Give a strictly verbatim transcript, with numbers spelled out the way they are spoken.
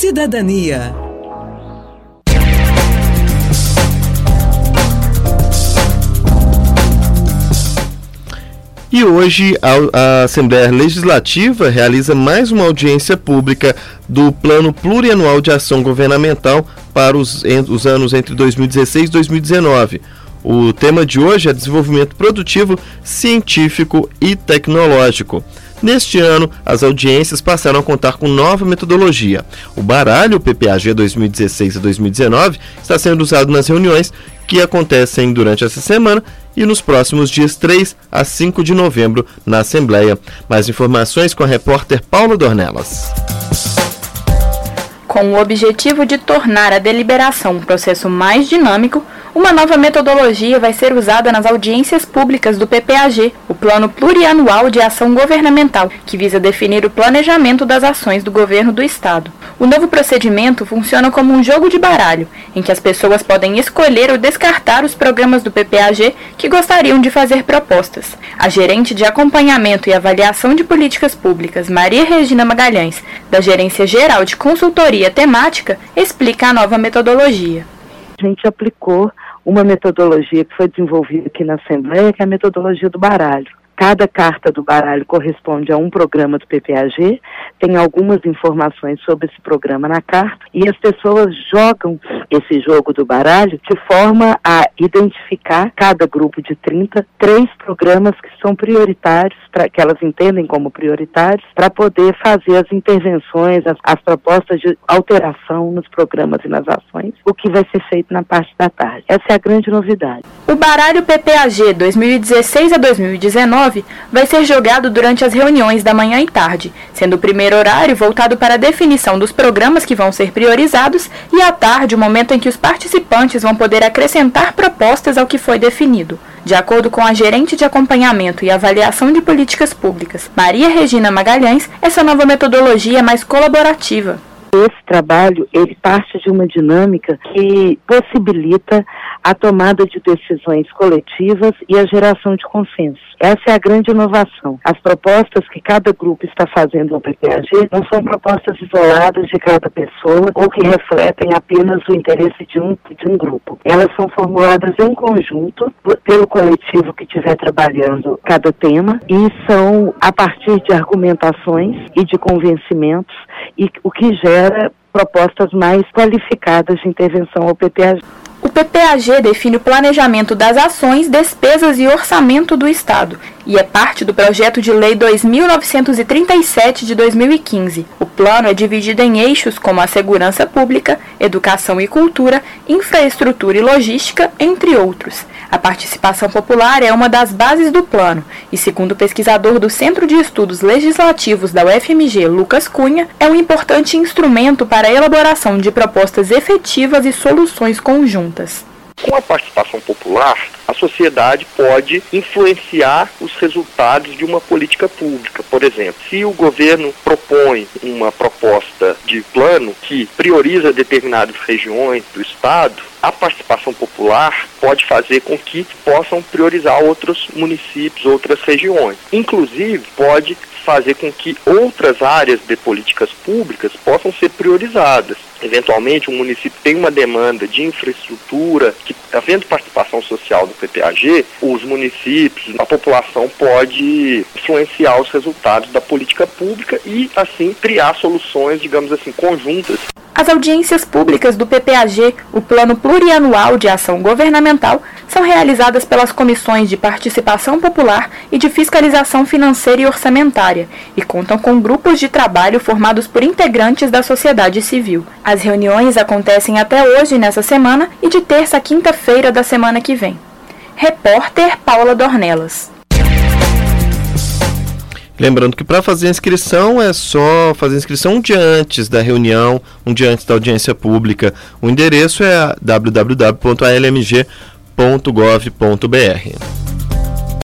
Cidadania. E hoje a, a Assembleia Legislativa realiza mais uma audiência pública do Plano Plurianual de Ação Governamental para os, os anos entre dois mil e dezesseis e dois mil e dezenove. O tema de hoje é desenvolvimento produtivo, científico e tecnológico. Neste ano, as audiências passaram a contar com nova metodologia. O baralho P P A G dois mil e dezesseis a dois mil e dezenove está sendo usado nas reuniões que acontecem durante essa semana e nos próximos dias três a cinco de novembro na Assembleia. Mais informações com a repórter Paula Dornelas. Com o objetivo de tornar a deliberação um processo mais dinâmico, uma nova metodologia vai ser usada nas audiências públicas do P P A G, o Plano Plurianual de Ação Governamental, que visa definir o planejamento das ações do governo do Estado. O novo procedimento funciona como um jogo de baralho, em que as pessoas podem escolher ou descartar os programas do P P A G que gostariam de fazer propostas. A gerente de acompanhamento e avaliação de políticas públicas, Maria Regina Magalhães, da Gerência Geral de Consultoria Temática, explica a nova metodologia. A gente aplicou uma metodologia que foi desenvolvida aqui na Assembleia, que é a metodologia do baralho. Cada carta do baralho corresponde a um programa do P P A G, tem algumas informações sobre esse programa na carta, e as pessoas jogam esse jogo do baralho de forma a identificar cada grupo de trinta, três programas que são prioritários, pra, que elas entendem como prioritários, para poder fazer as intervenções, as, as propostas de alteração nos programas e nas ações, o que vai ser feito na parte da tarde. Essa é a grande novidade. O baralho P P A G dois mil e dezesseis a dois mil e dezenove vai ser jogado durante as reuniões da manhã e tarde, sendo o primeiro horário voltado para a definição dos programas que vão ser priorizados e à tarde o momento em que os participantes vão poder acrescentar propostas ao que foi definido. De acordo com a gerente de acompanhamento e avaliação de políticas públicas, Maria Regina Magalhães, essa nova metodologia é mais colaborativa. Esse trabalho, ele parte de uma dinâmica que possibilita a tomada de decisões coletivas e a geração de consenso. Essa é a grande inovação. As propostas que cada grupo está fazendo no P P A G não são propostas isoladas de cada pessoa ou que refletem apenas o interesse de um, de um grupo. Elas são formuladas em conjunto pelo coletivo que estiver trabalhando cada tema e são a partir de argumentações e de convencimentos, e o que gera propostas mais qualificadas de intervenção ao P P A G. O P P A G define o planejamento das ações, despesas e orçamento do Estado e é parte do projeto de lei dois mil novecentos e trinta e sete de dois mil e quinze. O plano é dividido em eixos como a segurança pública, educação e cultura, infraestrutura e logística, entre outros. A participação popular é uma das bases do plano e, segundo o pesquisador do Centro de Estudos Legislativos da U F M G, Lucas Cunha, é um importante instrumento para a elaboração de propostas efetivas e soluções conjuntas. Com a participação popular, a sociedade pode influenciar os resultados de uma política pública. Por exemplo, se o governo propõe uma proposta de plano que prioriza determinadas regiões do Estado, a participação popular pode fazer com que possam priorizar outros municípios, outras regiões. Inclusive, pode fazer com que outras áreas de políticas públicas possam ser priorizadas. Eventualmente, um município tem uma demanda de infraestrutura, que, havendo participação social do P P A G, os municípios, a população pode influenciar os resultados da política pública e, assim, criar soluções, digamos assim, conjuntas. As audiências públicas do P P A G, o Plano Plurianual de Ação Governamental, são realizadas pelas comissões de participação popular e de fiscalização financeira e orçamentária e contam com grupos de trabalho formados por integrantes da sociedade civil. As reuniões acontecem até hoje, nessa semana, e de terça a quinta-feira da semana que vem. Repórter Paula Dornelas. Lembrando que para fazer a inscrição é só fazer a inscrição um dia antes da reunião, um dia antes da audiência pública. O endereço é w w w ponto a l m g ponto gov ponto b r.